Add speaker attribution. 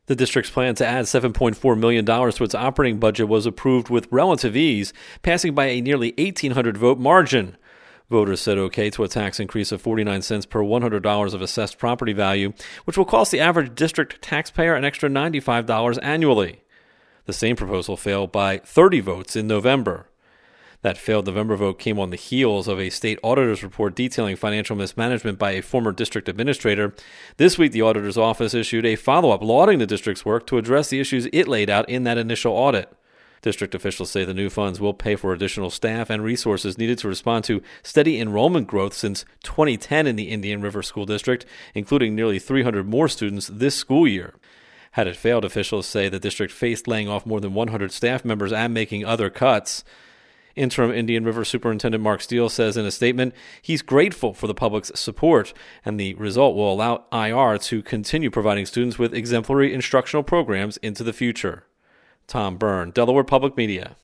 Speaker 1: The district's plan to add $7.4 million to its operating budget was approved with relative ease, passing by a nearly 1,800 vote margin. Voters said okay to a tax increase of 49 cents per $100 of assessed property value, which will cost the average district taxpayer an extra $95 annually. The same proposal failed by 30 votes in November. That failed November vote came on the heels of a state auditor's report detailing financial mismanagement by a former district administrator. This week, the auditor's office issued a follow-up lauding the district's work to address the issues it laid out in that initial audit. District officials say the new funds will pay for additional staff and resources needed to respond to steady enrollment growth since 2010 in the Indian River School District, including nearly 300 more students this school year. Had it failed, officials say the district faced laying off more than 100 staff members and making other cuts. Interim Indian River Superintendent Mark Steele says in a statement he's grateful for the public's support, and the result will allow IR to continue providing students with exemplary instructional programs into the future. Tom Byrne, Delaware Public Media.